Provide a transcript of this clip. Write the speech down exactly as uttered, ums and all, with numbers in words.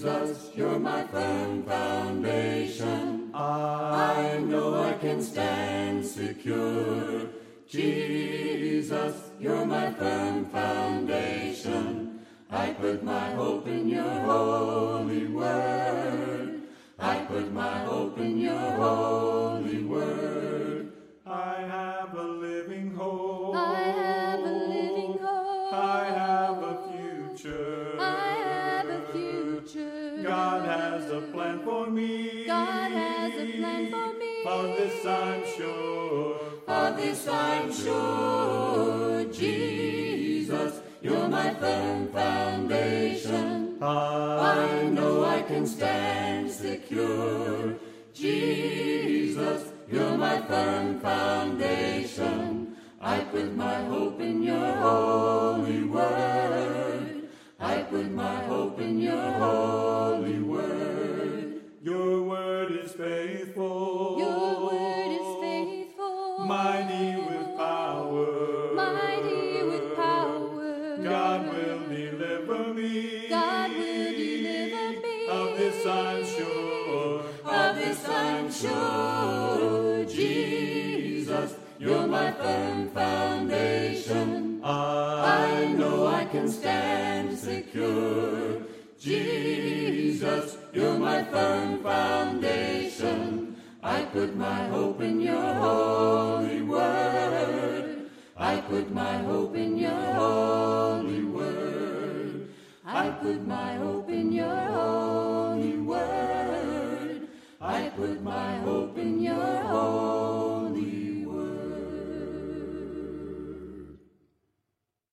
Jesus, you're my firm foundation. I know I can stand secure. Jesus, you're my firm foundation. I put my hope in your holy word. I put my hope in your holy word. I have a living hope. I have a living hope. I have a future. I have a future. God has a plan for me. God has a plan for me. For this I'm sure. For this I'm sure. Jesus, you're my firm foundation. I know I can stand secure. Jesus, you're my firm foundation. I put my hope in your holy word. I put my hope in your holy word. Your word is faithful. Your word is faithful. Mighty with power. Mighty with power. God will deliver me. God will deliver me. Of this I'm sure. Of this I'm sure. Jesus, you're my firm foundation. I know I can stand secure. Jesus, you're my firm foundation. I put my hope in your holy word. I put my hope in your holy word. I put my hope in your holy word. I put my hope in your holy